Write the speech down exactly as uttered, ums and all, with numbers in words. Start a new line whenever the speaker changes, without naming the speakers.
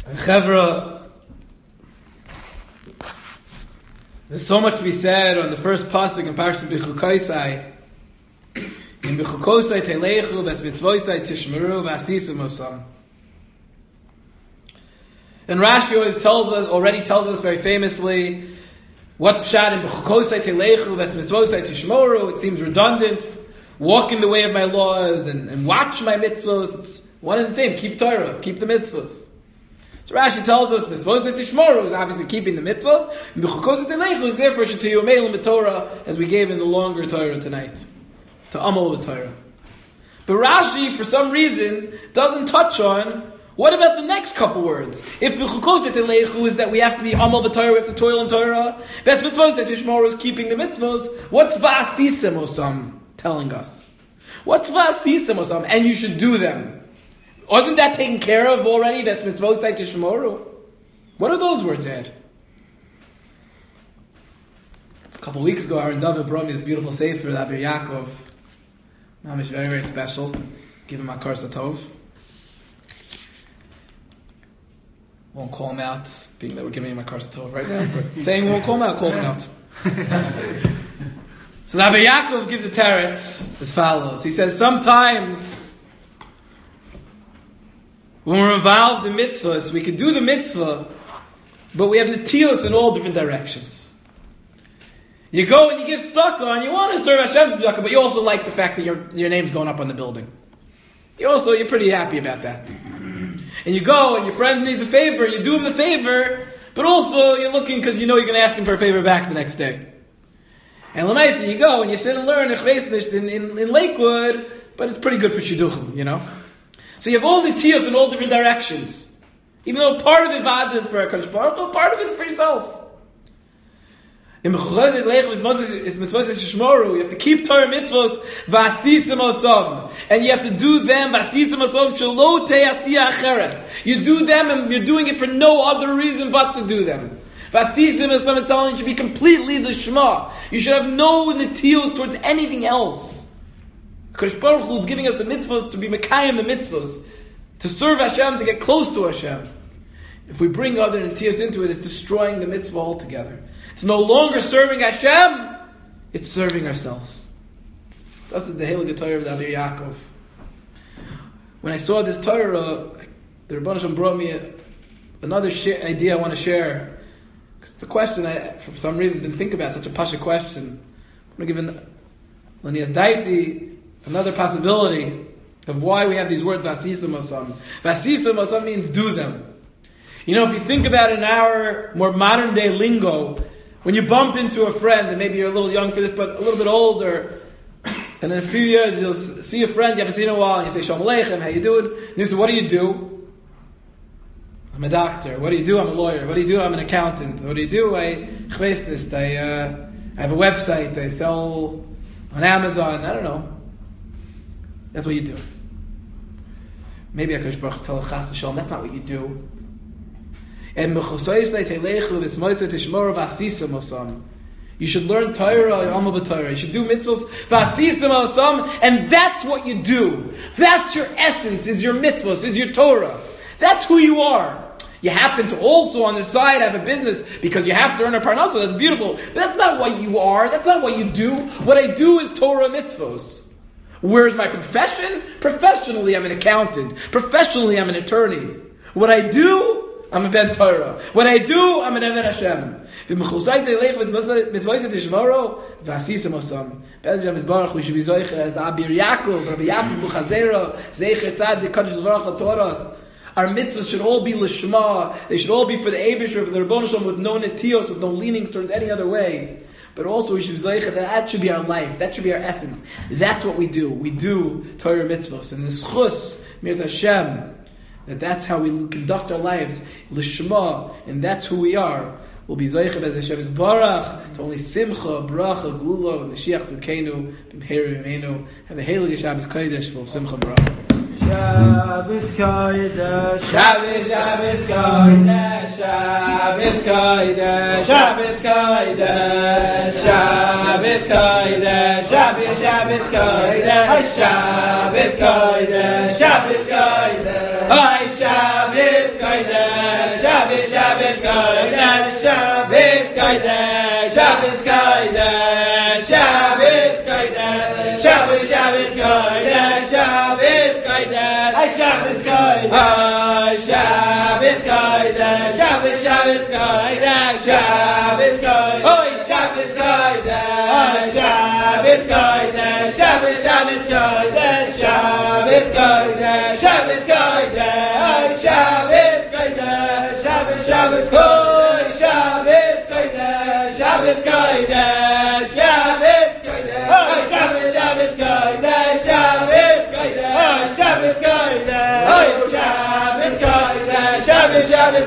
Chevra, there's so much to be said on the first pasuk in Parashat Bechukosai. In Bechukosai telechu, ves mitzvosai tishmeru, v'asisum osam. And Rashi always tells us, already tells us very famously, what pshat in Bechukosai telechu, ves mitzvosai tishmeru. It seems redundant. Walk in the way of my laws and, and watch my mitzvos. It's one and the same. Keep Torah, keep the mitzvos. So Rashi tells us, mitzvos tishmeru is obviously keeping the mitzvos. Bechukosai telechu is therefore shetiyumeil b'Torah, as we gave in the longer Torah tonight. To amal b'Torah. But Rashi, for some reason, doesn't touch on, what about the next couple words? If b'chukosei telechu is that we have to be amal b'Torah, we have to toil in Torah, best mitzvos tishmeru is keeping the mitzvos, what's v'asisem osam telling us? What's v'asisem osam? And you should do them. Wasn't that taken care of already? That's mitzvos tishmeru. What are those words add? A couple of weeks ago, Aaron David brought me this beautiful sefer, the Abir Yaakov. Mamish, very, very special. Give him a karsa tov. Won't call him out, being that we're giving him a karsa tov right now. But saying we won't call him out, calls him out. So the Abir Yaakov gives a teretz as follows. He says, sometimes when we're involved in mitzvahs, we can do the mitzvah, but we have netios in all different directions. You go and you give tzedakah, and you want to serve Hashem's tzedakah, but you also like the fact that your your name's going up on the building. You also you're pretty happy about that. And you go and your friend needs a favor, and you do him the favor, but also you're looking because you know you're going to ask him for a favor back the next day. And l'maisa, you go and you sit and learn in, in, in Lakewood, but it's pretty good for shidduchim, you know. So you have all the tiyos in all different directions, even though part of the vada is for a Kadosh Baruch Hu, part of it is for yourself. In Bechukosei telechu is mitzvos tishmeru. You have to keep Torah mitzvos v'asisem osam, and you have to do them v'asisem osam shelo te'asiyah acheret. You do them, and you're doing it for no other reason but to do them. V'asisem osam is telling you should be completely the Shema. You should have no netios towards anything else. Kadosh Baruch Hu is giving us the mitzvos to be mekayim the mitzvos, to serve Hashem, to get close to Hashem. If we bring other netios into it, it's destroying the mitzvah altogether. It's no longer serving Hashem, it's serving ourselves. This is the Heilige Torah of the Abir Yaakov. When I saw this Torah, the Rebbeinu Shem brought me a, another sh- idea I want to share. Because it's a question I, for some reason, didn't think about, such a pasha question. I'm going to give Lanias Daiti another possibility of why we have these words, Vasisum Osam. Vasisum Osam means do them. You know, if you think about it in our more modern day lingo, when you bump into a friend, and maybe you're a little young for this, but a little bit older, and in a few years you'll see a friend you haven't seen in a while, and you say, Shalom Aleichem, how you doing? And you say, what do you do? I'm a doctor. What do you do? I'm a lawyer. What do you do? I'm an accountant. What do you do? I, I, uh, I have a website. I sell on Amazon. I don't know. That's what you do. Maybe HaKadosh Baruch Hu tell Chas v'Shalom, that's not what you do. And you should learn Torah, you should do mitzvahs, and that's what you do. That's your essence, is your mitzvahs, is your Torah. That's who you are. You happen to also on the side have a business because you have to earn a parnasa. That's beautiful. But that's not what you are. That's not what you do. What I do is Torah mitzvahs. Where's my profession? Professionally, I'm an accountant. Professionally, I'm an attorney. What I do, I'm a ben Torah. What I do, I'm an Eved Hashem. V'mechusay telechu mitzvos tishmeru v'asisem osam. Be'ez Hashem Yisbarach, we should be zoiche as the Abir Yaakov, Rabbi Yaakov Buchazera, Zeicher Tzadik, Kadosh Baruch HaToras. Our mitzvahs should all be l'shma. They should all be for the Eibusher, for the Rebbeinu Shalom, with no netios, with no leanings towards any other way. But also we should be zoiche that that should be our life. That should be our essence. That's what we do. We do Torah mitzvahs. And this chus, Mirz Hashem, that that's how we conduct our lives, l'shma, and that's who we are. We'll be zoiche bez Hashem Yisbarach to only simcha, bracha, gula, and Mashiach Tzidkeinu, b'mheira b'meinu. Have a heilige Shabbos Kodesh full of simcha, bracha.
Shabbos Kodesh, Shabbos, Shabbos Kodesh, Shabbos Kodesh, Shabbos Kodesh, Shabbos Kodesh, Shabbos, Shabbos Kodesh, Shabbos Kodesh, Shabbos Kodesh, Shabbos Kodesh. Shabbos Kodesh, Shabbos Kodesh, Shabbos Kodesh, Shabbos Kodesh, Shabbos Shabbos Kodesh, Shabbos Kodesh, Ay Shabbos Kodesh, Ay Shabbos Kodesh, Shabbos Shabbos Kodesh, Shabbos Kodesh, Oy Shabbos Kodesh, Ay Shabbos Kodesh, Shabbos Shabbos Kodesh, Shabbos Kodesh, Shabbos Kodesh, Ay Shabbos Kodesh, Shabbos Shabbos Kodesh, Shabbos Kodesh, Shabbos Kodesh, Shabbos Kodesh, Ay Shabbos Shabbos Kodesh, Shabbos Kodesh, Ay Shabbos Kodesh, Ay Shabbos Kodesh, Shabbos Shabbos